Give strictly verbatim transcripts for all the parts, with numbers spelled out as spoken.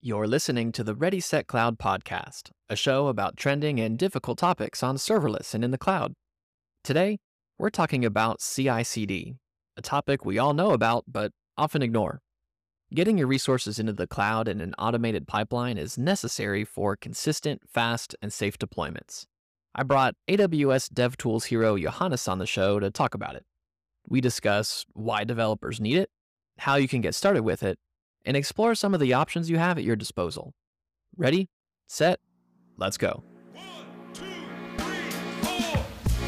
You're listening to the Ready Set Cloud podcast, a show about trending and difficult topics on serverless and in the cloud. Today, we're talking about C I C D, a topic we all know about but often ignore. Getting your resources into the cloud in an automated pipeline is necessary for consistent, fast, and safe deployments. I brought A W S DevTools hero Johannes on the show to talk about it. We discuss why developers need it, how you can get started with it, and explore some of the options you have at your disposal. Ready, set, let's go. One, two, three, four.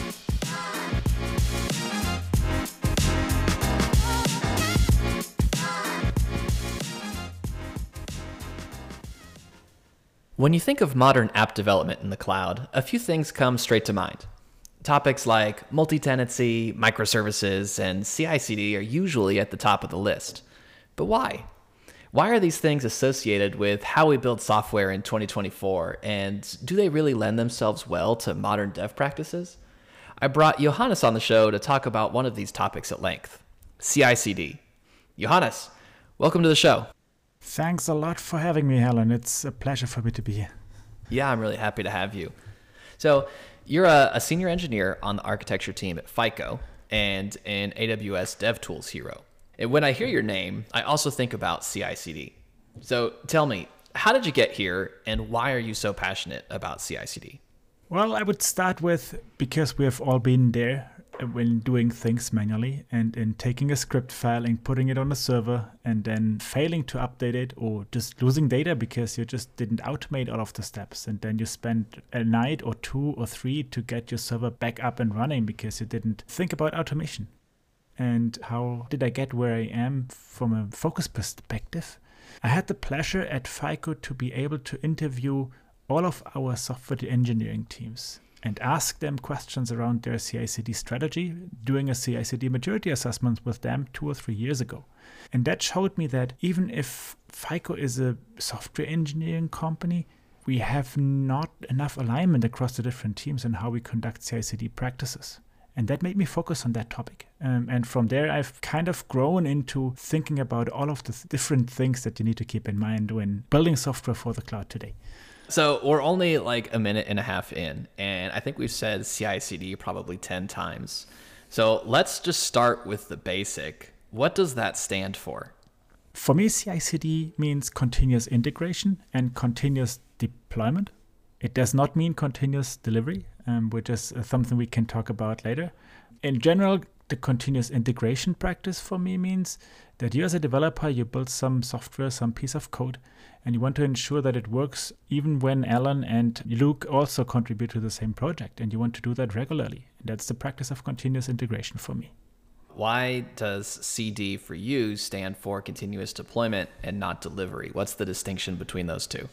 When you think of modern app development in the cloud, a few things come straight to mind. Topics like multi-tenancy, microservices, and C I C D are usually at the top of the list. But why? Why are these things associated with how we build software in twenty twenty-four, and do they really lend themselves well to modern dev practices? I brought Johannes on the show to talk about one of these topics at length, C I C D. Johannes, welcome to the show. Thanks a lot for having me, Helen. It's a pleasure for me to be here. Yeah, I'm really happy to have you. So you're a, a senior engineer on the architecture team at FICO and an A W S DevTools hero. And when I hear your name, I also think about C I C D. So tell me, how did you get here and why are you so passionate about C I C D? Well, I would start with because we have all been there when doing things manually and in taking a script file and putting it on a server and then failing to update it or just losing data because you just didn't automate all of the steps. And then you spend a night or two or three to get your server back up and running because you didn't think about automation. And how did I get where I am from a focus perspective? I had the pleasure at FICO to be able to interview all of our software engineering teams and ask them questions around their C I C D strategy, doing a C I C D maturity assessment with them two or three years ago. And that showed me that even if FICO is a software engineering company, we have not enough alignment across the different teams in how we conduct C I C D practices. And that made me focus on that topic. Um, and from there, I've kind of grown into thinking about all of the th- different things that you need to keep in mind when building software for the cloud today. So we're only like a minute and a half in, and I think we've said C I C D probably ten times. So let's just start with the basic. What does that stand for? For me, C I C D means continuous integration and continuous deployment. It does not mean continuous delivery, um, which is uh, something we can talk about later. In general, the continuous integration practice for me means that you as a developer, you build some software, some piece of code, and you want to ensure that it works even when Alan and Luke also contribute to the same project, and you want to do that regularly. And that's the practice of continuous integration for me. Why does C D for you stand for continuous deployment and not delivery? What's the distinction between those two?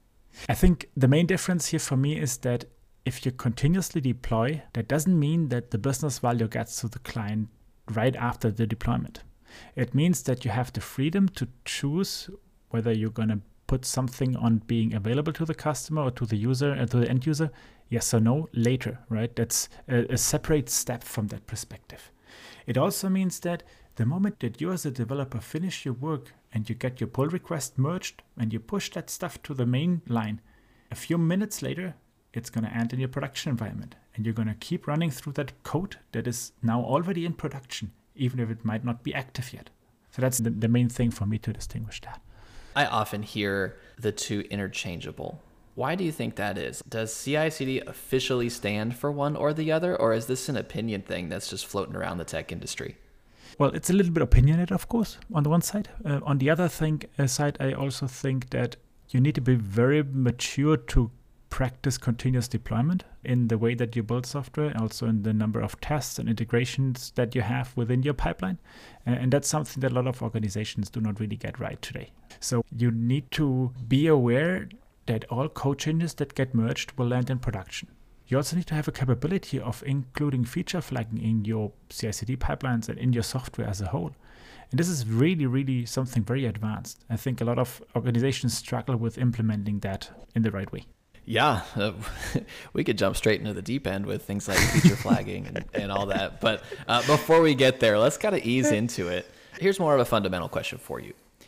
I think the main difference here for me is that if you continuously deploy, that doesn't mean that the business value gets to the client right after the deployment. It means that you have the freedom to choose whether you're going to put something on being available to the customer or to the user and to the end user, yes or no, later, right? That's a, a separate step from that perspective. It also means that the moment that you as a developer finish your work and you get your pull request merged and you push that stuff to the main line, a few minutes later, it's going to end in your production environment. And you're going to keep running through that code that is now already in production, even if it might not be active yet. So that's the, the main thing for me to distinguish that. I often hear the two interchangeable. Why do you think that is? Does C I C D officially stand for one or the other, or is this an opinion thing that's just floating around the tech industry? Well, it's a little bit opinionated, of course, on the one side. Uh, on the other thing, uh, side, I also think that you need to be very mature to practice continuous deployment in the way that you build software, also in the number of tests and integrations that you have within your pipeline. Uh, and that's something that a lot of organizations do not really get right today. So you need to be aware that all code changes that get merged will land in production. You also need to have a capability of including feature flagging in your C I C D pipelines and in your software as a whole. And this is really, really something very advanced. I think a lot of organizations struggle with implementing that in the right way. Yeah, uh, we could jump straight into the deep end with things like feature flagging and, and all that. But uh, before we get there, let's kind of ease into it. Here's more of a fundamental question for you.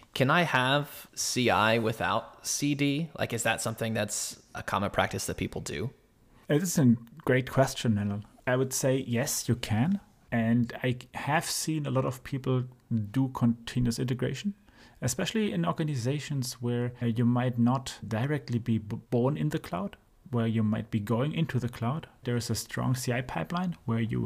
Can I have C I without C D? Like, is that something that's a common practice that people do? It is a great question, Nell. I would say yes, you can. And I have seen a lot of people do continuous integration, especially in organizations where uh, you might not directly be b- born in the cloud, where you might be going into the cloud. There is a strong C I pipeline where you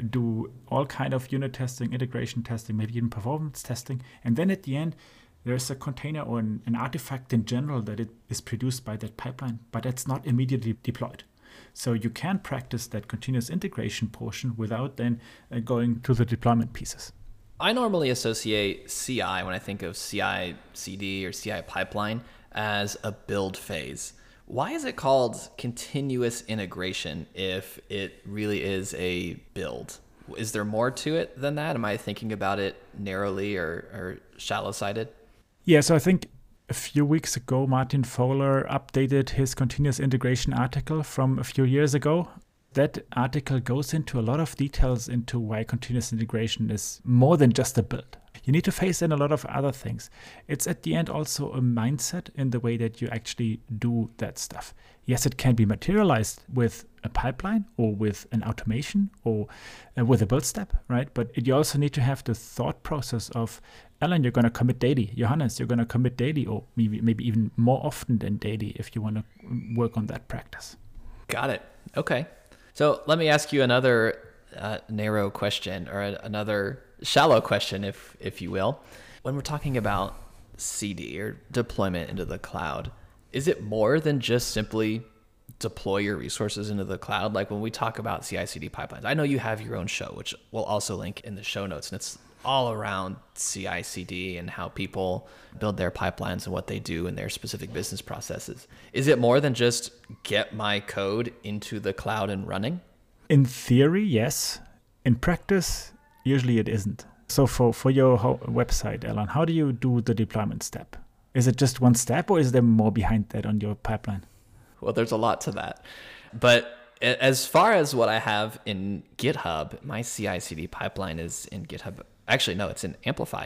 do all kind of unit testing, integration testing, maybe even performance testing. And then at the end, there's a container or an, an artifact in general that it is produced by that pipeline, but it's not immediately deployed. So you can practice that continuous integration portion without then uh, going to the deployment pieces. I normally associate C I when I think of C I C D or C I pipeline as a build phase. Why is it called continuous integration if it really is a build? Is there more to it than that? Am I thinking about it narrowly or, or shallow-sighted? Yeah, so I think a few weeks ago, Martin Fowler updated his continuous integration article from a few years ago. That article goes into a lot of details into why continuous integration is more than just a build. You need to face in a lot of other things. It's at the end also a mindset in the way that you actually do that stuff. Yes, it can be materialized with a pipeline or with an automation or uh, with a build step, right? But it, you also need to have the thought process of, Alan, you're going to commit daily. Johannes, you're going to commit daily, or maybe maybe even more often than daily if you want to work on that practice. Got it. Okay. So let me ask you another uh, narrow question, or a, another shallow question, if if you will. When we're talking about C D or deployment into the cloud, is it more than just simply deploy your resources into the cloud? Like when we talk about C I C D pipelines, I know you have your own show, which we'll also link in the show notes, and it's all around C I C D and how people build their pipelines and what they do in their specific business processes. Is it more than just get my code into the cloud and running? In theory, yes. In practice, usually it isn't. So for, for your ho- website, Alan, how do you do the deployment step? Is it just one step, or is there more behind that on your pipeline? Well, there's a lot to that. But as far as what I have in GitHub, my C I C D pipeline is in GitHub. Actually, no, it's in Amplify.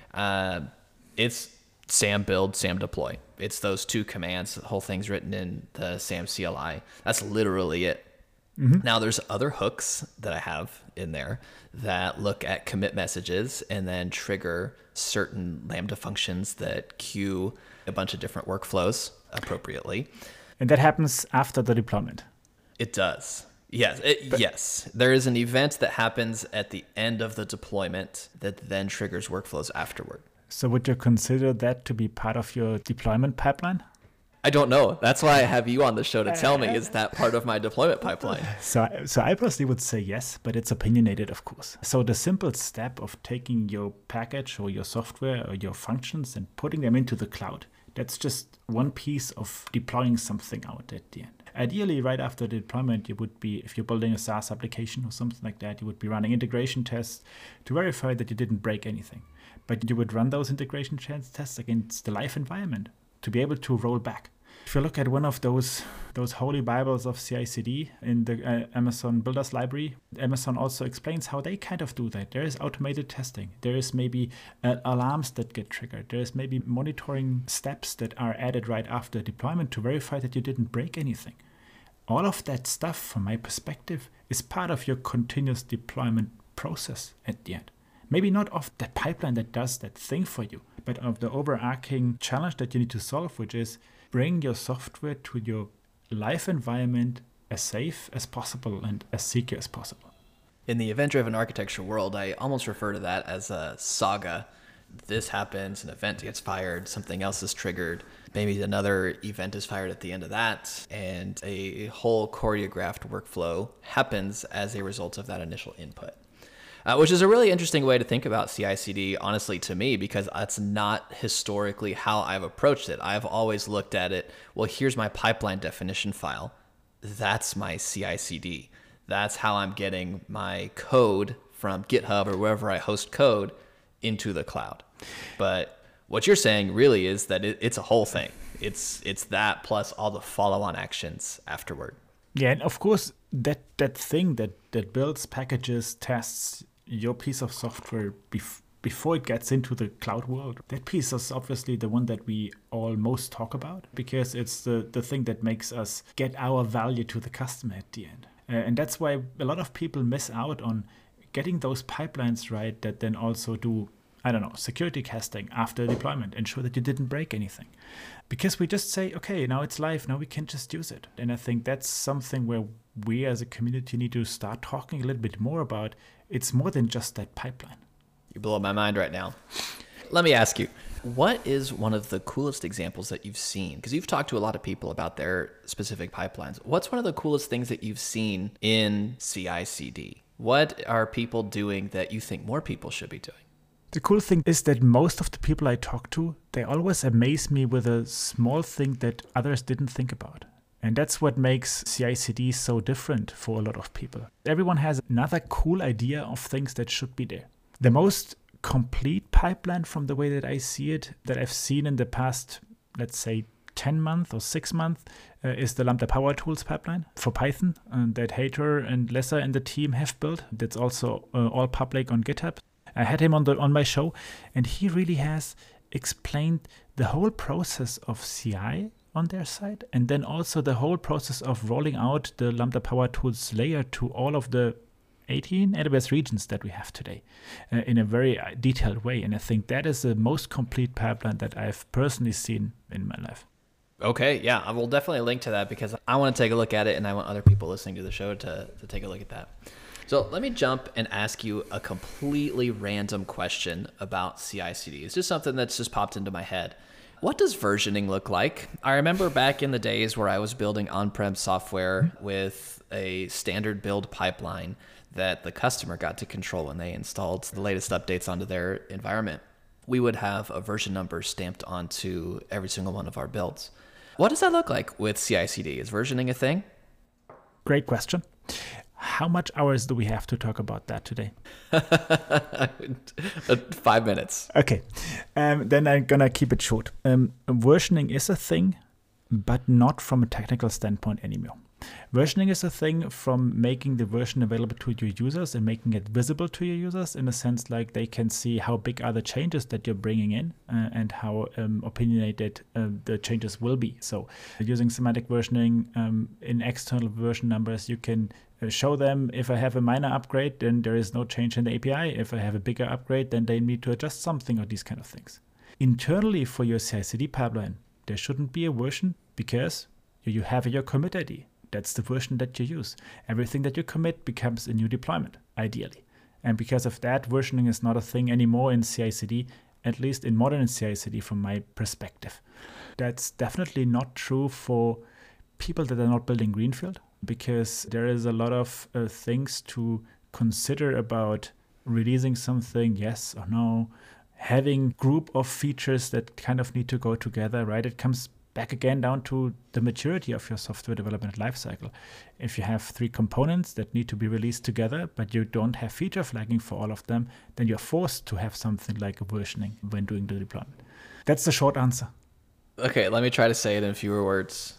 Uh, it's SAM build, SAM deploy. It's those two commands. The whole thing's written in the SAM C L I. That's literally it. Mm-hmm. Now, there's other hooks that I have in there that look at commit messages and then trigger certain Lambda functions that queue a bunch of different workflows appropriately. And that happens after the deployment. It does. Yes, it, but, yes. There is an event that happens at the end of the deployment that then triggers workflows afterward. So would you consider that to be part of your deployment pipeline? I don't know. That's why I have you on the show to tell me, is that part of my deployment pipeline? So, so I personally would say yes, but it's opinionated, of course. So the simple step of taking your package or your software or your functions and putting them into the cloud, that's just one piece of deploying something out at the end. Ideally, right after the deployment, you would be, if you're building a SaaS application or something like that, you would be running integration tests to verify that you didn't break anything. But you would run those integration tests against the live environment to be able to roll back. If you look at one of those those holy Bibles of C I C D in the uh, Amazon Builders Library, Amazon also explains how they kind of do that. There is automated testing. There is maybe uh, alarms that get triggered. There is maybe monitoring steps that are added right after deployment to verify that you didn't break anything. All of that stuff, from my perspective, is part of your continuous deployment process at the end. Maybe not of the pipeline that does that thing for you, but of the overarching challenge that you need to solve, which is bring your software to your live environment as safe as possible and as secure as possible. In the event-driven architecture world, I almost refer to that as a saga. This happens, an event gets fired, something else is triggered, maybe another event is fired at the end of that, and a whole choreographed workflow happens as a result of that initial input. Uh, which is a really interesting way to think about C I C D, honestly, to me, because that's not historically how I've approached it. I've always looked at it, well, here's my pipeline definition file. That's my C I C D. That's how I'm getting my code from GitHub or wherever I host code into the cloud. But what you're saying really is that it, it's a whole thing. It's it's that plus all the follow-on actions afterward. Yeah, and of course, that, that thing that, that builds, packages, tests your piece of software bef- before it gets into the cloud world. That piece is obviously the one that we all most talk about because it's the, the thing that makes us get our value to the customer at the end. Uh, and that's why a lot of people miss out on getting those pipelines right that then also do, I don't know, security testing after deployment, ensure that you didn't break anything. Because we just say, okay, now it's live, now we can just use it. And I think that's something where we as a community need to start talking a little bit more about. It's more than just that pipeline. You're blowing my mind right now. Let me ask you, what is one of the coolest examples that you've seen? Because you've talked to a lot of people about their specific pipelines. What's one of the coolest things that you've seen in C I C D? What are people doing that you think more people should be doing? The cool thing is that most of the people I talk to, they always amaze me with a small thing that others didn't think about. And that's what makes C I C D so different for a lot of people. Everyone has another cool idea of things that should be there. The most complete pipeline from the way that I see it, that I've seen in the past, let's say, ten months or six months, uh, is the Lambda Power Tools pipeline for Python uh, that Hater and Lesser and the team have built. That's also uh, all public on GitHub. I had him on the on my show, and he really has explained the whole process of C I on their side, and then also the whole process of rolling out the Lambda Power Tools layer to all of the eighteen A W S regions that we have today uh, in a very detailed way. And I think that is the most complete pipeline that I've personally seen in my life. Okay, yeah, I will definitely link to that because I want to take a look at it and I want other people listening to the show to, to take a look at that. So let me jump and ask you a completely random question about C I C D. It's just something that's just popped into my head. What does versioning look like? I remember back in the days where I was building on-prem software with a standard build pipeline that the customer got to control when they installed the latest updates onto their environment. We would have a version number stamped onto every single one of our builds. What does that look like with C I C D? Is versioning a thing? Great question. How much hours do we have to talk about that today? Five minutes. Okay. Um, then I'm going to keep it short. Um, versioning is a thing, but not from a technical standpoint anymore. Versioning is a thing from making the version available to your users and making it visible to your users in a sense like they can see how big are the changes that you're bringing in uh, and how um, opinionated uh, the changes will be. So using semantic versioning um, in external version numbers, you can uh, show them if I have a minor upgrade, then there is no change in the A P I. If I have a bigger upgrade, then they need to adjust something or these kind of things. Internally for your C I C D pipeline, there shouldn't be a version because you have your commit I D. That's the version that you use. Everything that you commit becomes a new deployment, ideally. And because of that, versioning is not a thing anymore in C I C D, at least in modern C I C D from my perspective. That's definitely not true for people that are not building Greenfield, because there is a lot of uh, things to consider about releasing something, yes or no, having group of features that kind of need to go together, right? It comes back again down to the maturity of your software development lifecycle. If you have three components that need to be released together, but you don't have feature flagging for all of them, then you're forced to have something like a versioning when doing the deployment. That's the short answer. Okay, let me try to say it in fewer words.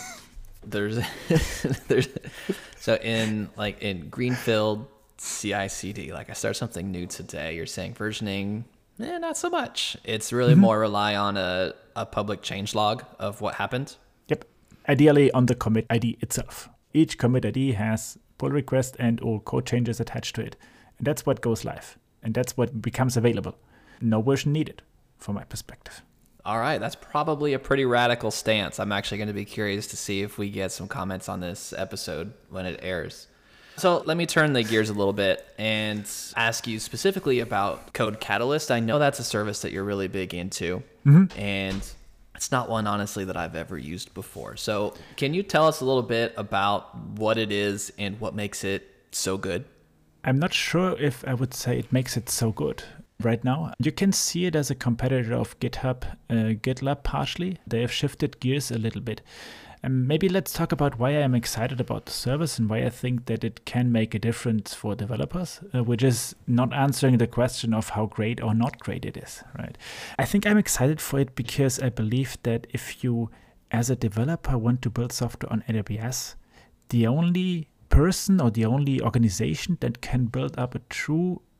there's, there's, so in like in Greenfield C I C D, like I start something new today, you're saying versioning, eh, not so much. It's really mm-hmm. more rely on a, a public change log of what happened. Yep. Ideally on the commit I D itself. Each commit I D has pull request and or code changes attached to it. And that's what goes live. And that's what becomes available. No version needed from my perspective. All right. That's probably a pretty radical stance. I'm actually going to be curious to see if we get some comments on this episode when it airs. So let me turn the gears a little bit and ask you specifically about Code Catalyst. I know that's a service that you're really big into, mm-hmm. and it's not one, honestly, that I've ever used before. So can you tell us a little bit about what it is and what makes it so good? I'm not sure if I would say it makes it so good right now. You can see it as a competitor of GitHub, uh, GitLab partially. They have shifted gears a little bit. Um, maybe let's talk about why I'm excited about the service and why I think that it can make a difference for developers, uh, which is not answering the question of how great or not great it is, right? I think I'm excited for it because I believe that if you, as a developer, want to build software on A W S, the only person or the only organization that can build up a true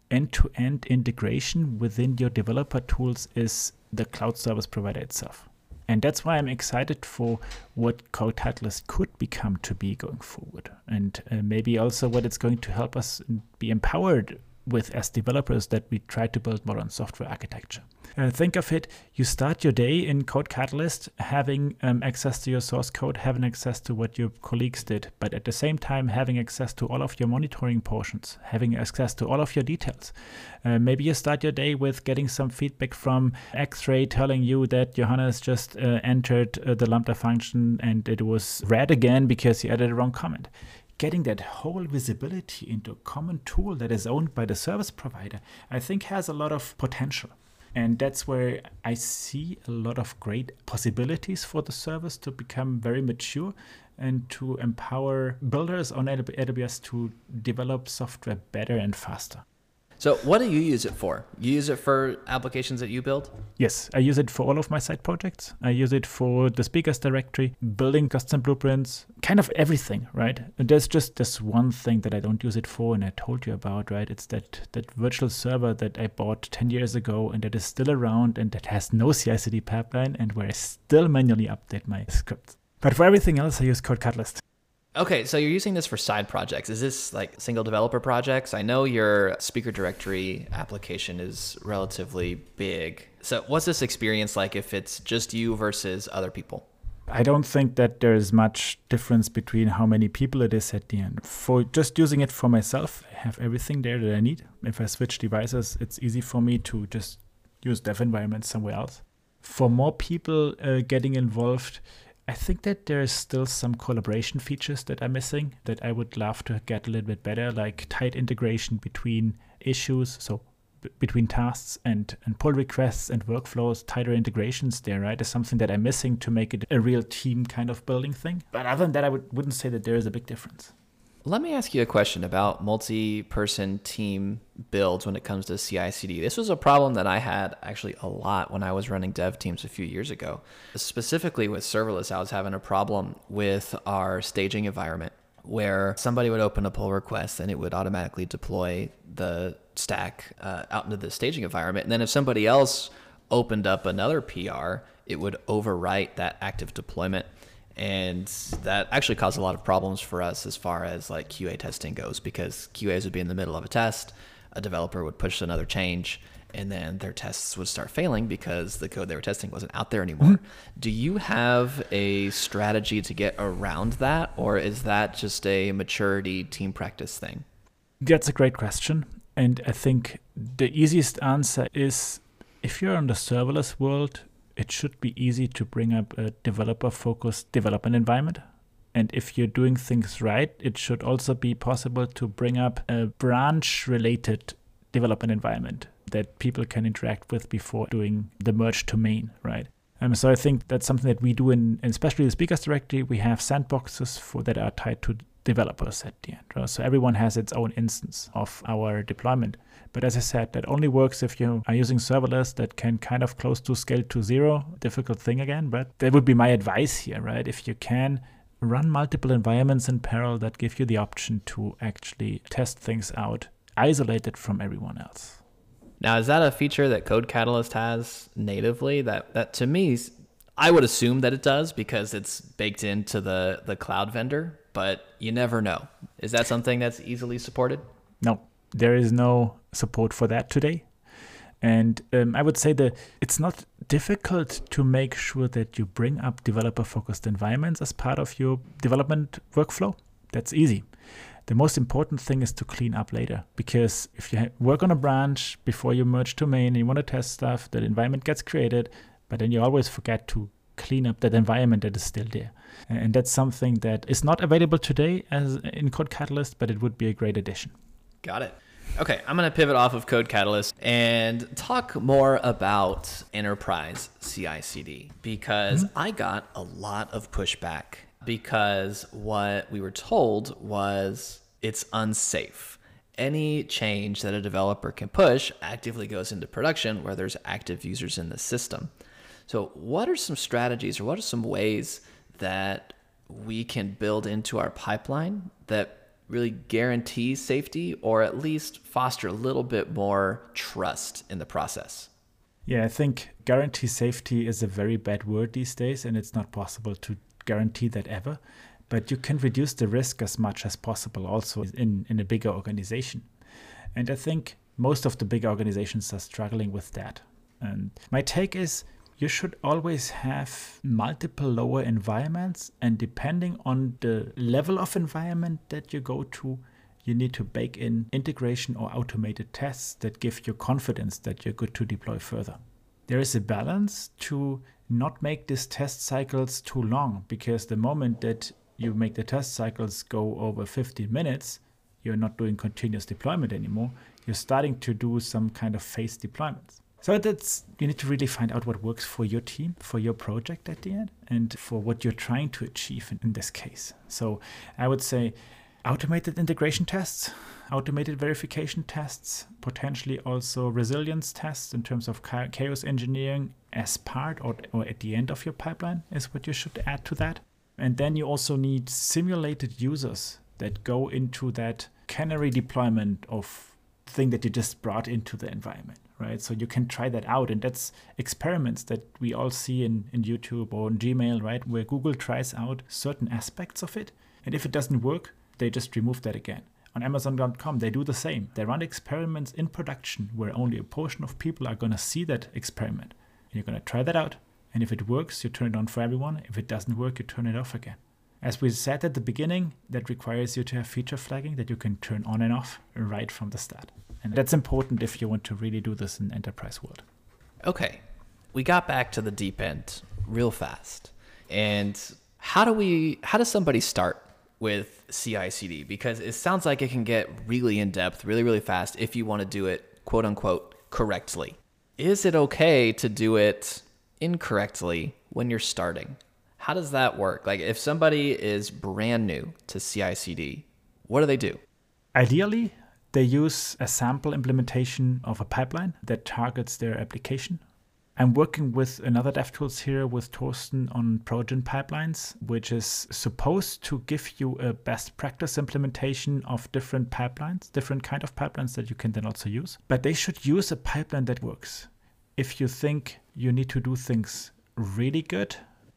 end-to-end integration within your developer tools is the cloud service provider itself. And that's why I'm excited for what Code Catalyst could become to be going forward. And uh, maybe also what it's going to help us be empowered with as developers that we try to build modern software architecture. Uh, think of it, you start your day in Code Catalyst having um, access to your source code, having access to what your colleagues did, but at the same time having access to all of your monitoring portions, having access to all of your details. Uh, maybe you start your day with getting some feedback from X-Ray telling you that Johannes just uh, entered uh, the Lambda function and it was red again because you added a wrong comment. Getting that whole visibility into a common tool that is owned by the service provider, I think has a lot of potential. And that's where I see a lot of great possibilities for the service to become very mature and to empower builders on A W S to develop software better and faster. So what do you use it for? You use it for applications that you build? Yes, I use it for all of my side projects. I use it for the speakers directory, building custom blueprints, kind of everything, right? And there's just this one thing that I don't use it for, and I told you about, right? It's that, that virtual server that I bought ten years ago and that is still around and that has no C I C D pipeline and where I still manually update my scripts. But for everything else, I use Code Catalyst. Okay, so you're using this for side projects. Is this like single developer projects? I know your speaker directory application is relatively big. So what's this experience like if it's just you versus other people? I don't think that there's much difference between how many people it is at the end. For just using it for myself, I have everything there that I need. If I switch devices, it's easy for me to just use dev environments somewhere else. For more people uh, getting involved, I think that there's still some collaboration features that are missing that I would love to get a little bit better, like tight integration between issues, so b- between tasks and, and pull requests and workflows, tighter integrations there, right, is something that I'm missing to make it a real team kind of building thing. But other than that, I would, wouldn't say that there is a big difference. Let me ask you a question about multi-person team builds when it comes to C I C D. This was a problem that I had actually a lot when I was running dev teams a few years ago. Specifically with serverless, I was having a problem with our staging environment where somebody would open a pull request and it would automatically deploy the stack uh, out into the staging environment. And then if somebody else opened up another P R, it would overwrite that active deployment. And that actually caused a lot of problems for us as far as like Q A testing goes, because Q As would be in the middle of a test, a developer would push another change, and then their tests would start failing because the code they were testing wasn't out there anymore. Mm-hmm. Do you have a strategy to get around that, or is that just a maturity team practice thing? That's a great question. And I think the easiest answer is if you're in the serverless world, it should be easy to bring up a developer-focused development environment. And if you're doing things right, it should also be possible to bring up a branch-related development environment that people can interact with before doing the merge to main, right? Um, so I think that's something that we do in, especially the speakers directory. We have sandboxes for that are tied to developers at the end, right? So everyone has its own instance of our deployment. But as I said, that only works if you are using serverless that can kind of close to scale to zero. Difficult thing again, but that would be my advice here, right? If you can run multiple environments in parallel that give you the option to actually test things out, isolated from everyone else. Now, is that a feature that Code Catalyst has natively? That, that to me, I would assume that it does because it's baked into the, the cloud vendor, but you never know. Is that something that's easily supported? No, there is no support for that today. And um, I would say that it's not difficult to make sure that you bring up developer-focused environments as part of your development workflow. That's easy. The most important thing is to clean up later, because if you work on a branch before you merge to main and you want to test stuff, that environment gets created, but then you always forget to clean up that environment that is still there. And that's something that is not available today as in Code Catalyst, but it would be a great addition. Got it. Okay, I'm going to pivot off of Code Catalyst and talk more about enterprise C I C D, because mm-hmm. I got a lot of pushback because what we were told was it's unsafe. Any change that a developer can push actively goes into production where there's active users in the system. So what are some strategies or what are some ways that we can build into our pipeline that really guarantee safety or at least foster a little bit more trust in the process? Yeah, I think guarantee safety is a very bad word these days, and it's not possible to guarantee that ever. But you can reduce the risk as much as possible also in, in a bigger organization. And I think most of the big organizations are struggling with that. And my take is you should always have multiple lower environments, and depending on the level of environment that you go to, you need to bake in integration or automated tests that give you confidence that you're good to deploy further. There is a balance to not make these test cycles too long, because the moment that you make the test cycles go over fifteen minutes, you're not doing continuous deployment anymore. You're starting to do some kind of phased deployments. So that's, you need to really find out what works for your team, for your project at the end, and for what you're trying to achieve in, in this case. So I would say automated integration tests, automated verification tests, potentially also resilience tests in terms of chaos engineering as part or, or at the end of your pipeline is what you should add to that. And then you also need simulated users that go into that canary deployment of thing that you just brought into the environment, right? So you can try that out. And that's experiments that we all see in, in YouTube or in Gmail, right? Where Google tries out certain aspects of it. And if it doesn't work, they just remove that again. On Amazon dot com, they do the same. They run experiments in production where only a portion of people are going to see that experiment. And you're going to try that out. And if it works, you turn it on for everyone. If it doesn't work, you turn it off again. As we said at the beginning, that requires you to have feature flagging that you can turn on and off right from the start. And that's important if you want to really do this in enterprise world. Okay, we got back to the deep end real fast. And how do we, how does somebody start with C I C D? Because it sounds like it can get really in depth, really, really fast if you want to do it, quote unquote, correctly. Is it okay to do it incorrectly when you're starting? How does that work? Like if somebody is brand new to C I C D, what do they do? Ideally, they use a sample implementation of a pipeline that targets their application. I'm working with another DevTools here with Torsten on Progen pipelines, which is supposed to give you a best practice implementation of different pipelines, different kind of pipelines that you can then also use. But they should use a pipeline that works. If you think you need to do things really good,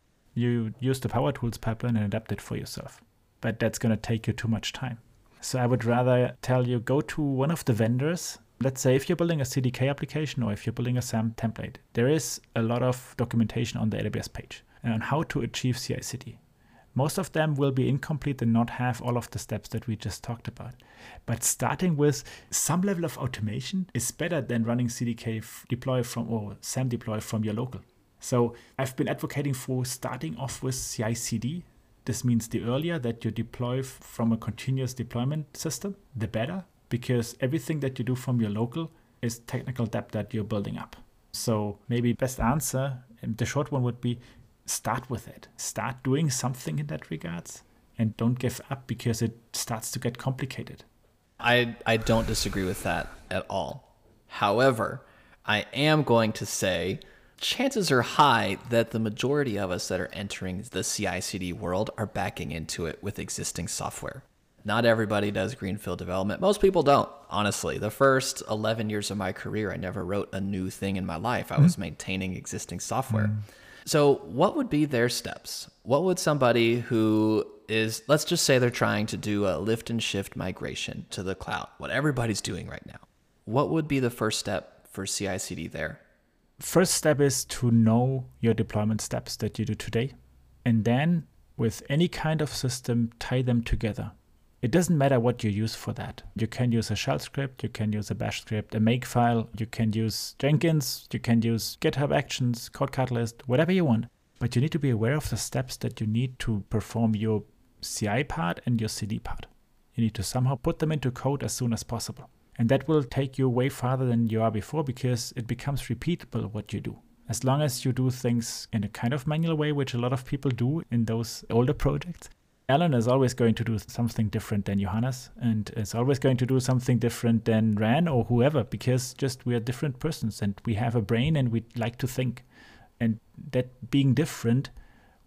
you use the Power Tools pipeline and adapt it for yourself. But that's going to take you too much time. So I would rather tell you, go to one of the vendors. Let's say if you're building a C D K application or if you're building a SAM template, there is a lot of documentation on the A W S page on how to achieve C I C D. Most of them will be incomplete and not have all of the steps that we just talked about. But starting with some level of automation is better than running C D K deploy from or SAM deploy from your local. So I've been advocating for starting off with C I C D. This means the earlier that you deploy from a continuous deployment system, the better, because everything that you do from your local is technical debt that you're building up. So maybe best answer, and the short one would be start with it. Start doing something in that regards and don't give up because it starts to get complicated. I, I don't disagree with that at all. However, I am going to say chances are high that the majority of us that are entering the C I C D world are backing into it with existing software. Not everybody does greenfield development. Most people don't, honestly. The first eleven years of my career, I never wrote a new thing in my life. I was mm-hmm. maintaining existing software. Mm. So what would be their steps? What would somebody who is, let's just say they're trying to do a lift and shift migration to the cloud, what everybody's doing right now. What would be the first step for C I C D there? First step is to know your deployment steps that you do today. And then with any kind of system, tie them together. It doesn't matter what you use for that. You can use a shell script, you can use a bash script, a makefile, you can use Jenkins, you can use GitHub Actions, Code Catalyst, whatever you want. But you need to be aware of the steps that you need to perform your C I part and your C D part. You need to somehow put them into code as soon as possible. And that will take you way farther than you are before because it becomes repeatable what you do. As long as you do things in a kind of manual way, which a lot of people do in those older projects, Alan is always going to do something different than Johannes, and is always going to do something different than Ran or whoever, because just we are different persons and we have a brain and we like to think. And that being different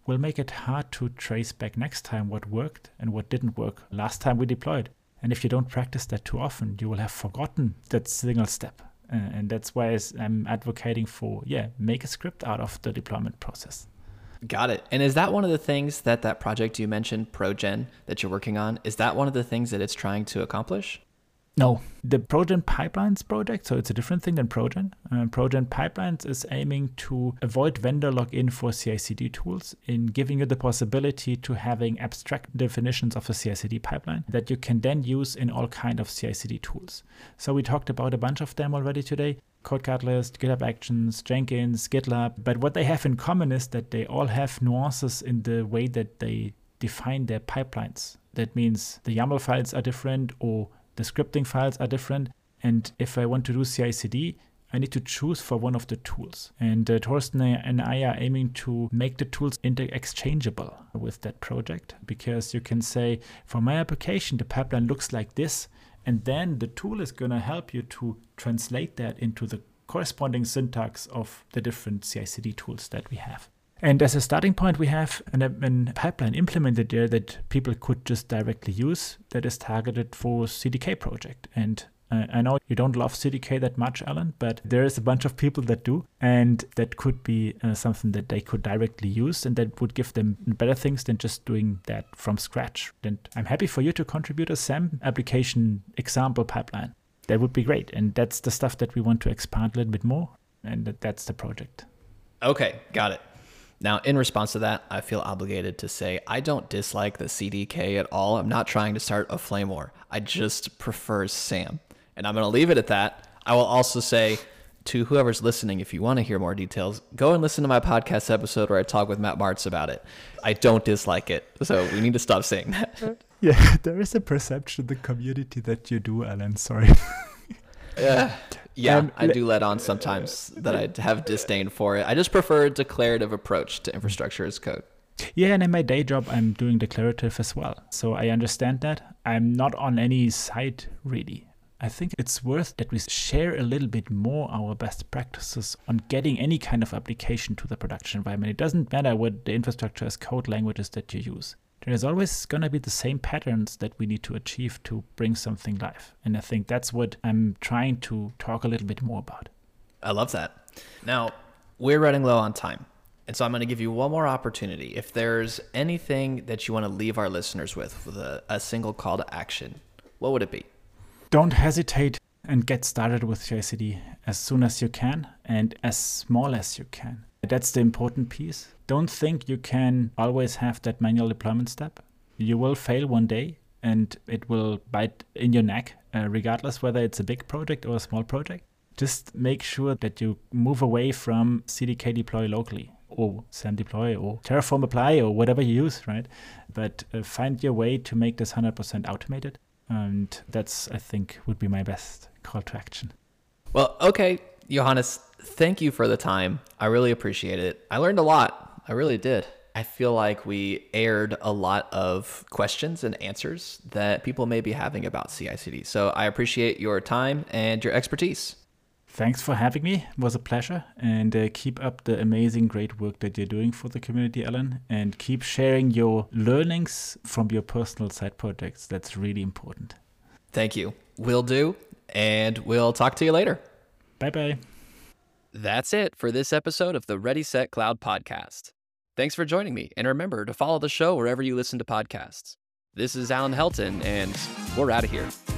will make it hard to trace back next time what worked and what didn't work last time we deployed. And if you don't practice that too often, you will have forgotten that single step. Uh, and that's why I'm advocating for, yeah, make a script out of the deployment process. Got it. And is that one of the things that that project you mentioned, ProGen, that you're working on, is that one of the things that it's trying to accomplish? No, the ProGen Pipelines project, so it's a different thing than ProGen. Uh, ProGen Pipelines is aiming to avoid vendor login for C I C D tools in giving you the possibility to having abstract definitions of a C I C D pipeline that you can then use in all kind of C I C D tools. So we talked about a bunch of them already today. Code Catalyst, GitHub Actions, Jenkins, GitLab. But what they have in common is that they all have nuances in the way that they define their pipelines. That means the YAML files are different, or the scripting files are different. And if I want to do C I C D, I need to choose for one of the tools. And uh, Torsten and I are aiming to make the tools inter-exchangeable with that project, because you can say, for my application, the pipeline looks like this. And then the tool is going to help you to translate that into the corresponding syntax of the different C I C D tools that we have. And as a starting point, we have an, an pipeline implemented there that people could just directly use that is targeted for C D K project. And uh, I know you don't love C D K that much, Alan, but there is a bunch of people that do. And that could be uh, something that they could directly use, and that would give them better things than just doing that from scratch. And I'm happy for you to contribute a S A M application example pipeline. That would be great. And that's the stuff that we want to expand a little bit more. And that, that's the project. Okay, got it. Now, in response to that, I feel obligated to say I don't dislike the C D K at all. I'm not trying to start a flame war. I just prefer S A M. And I'm going to leave it at that. I will also say to whoever's listening, if you want to hear more details, go and listen to my podcast episode where I talk with Matt Martz about it. I don't dislike it. So we need to stop saying that. Yeah, there is a perception in the community that you do, Alan. Sorry. Uh, yeah, Um, I do let on sometimes that I have disdain for it. I just prefer a declarative approach to infrastructure as code. Yeah, and in my day job, I'm doing declarative as well. So I understand that. I'm not on any side, really. I think it's worth that we share a little bit more our best practices on getting any kind of application to the production environment. It doesn't matter what the infrastructure as code languages that you use. There's always going to be the same patterns that we need to achieve to bring something live. And I think that's what I'm trying to talk a little bit more about. I love that. Now, we're running low on time. And so I'm going to give you one more opportunity. If there's anything that you want to leave our listeners with, with a, a single call to action, what would it be? Don't hesitate and get started with C I C D as soon as you can and as small as you can. That's the important piece. Don't think you can always have that manual deployment step. You will fail one day and it will bite in your neck, uh, regardless whether it's a big project or a small project. Just make sure that you move away from C D K deploy locally, or S A M deploy, or Terraform apply, or whatever you use, right? But uh, find your way to make this one hundred percent automated. And that's, I think, would be my best call to action. Well, okay, Johannes, thank you for the time. I really appreciate it. I learned a lot. I really did. I feel like we aired a lot of questions and answers that people may be having about C I C D. So I appreciate your time and your expertise. Thanks for having me. It was a pleasure. And uh, keep up the amazing, great work that you're doing for the community, Alan. And keep sharing your learnings from your personal side projects. That's really important. Thank you. Will do. And we'll talk to you later. Bye-bye. That's it for this episode of the Ready Set Cloud podcast. Thanks for joining me. And remember to follow the show wherever you listen to podcasts. This is Alan Helton, and we're out of here.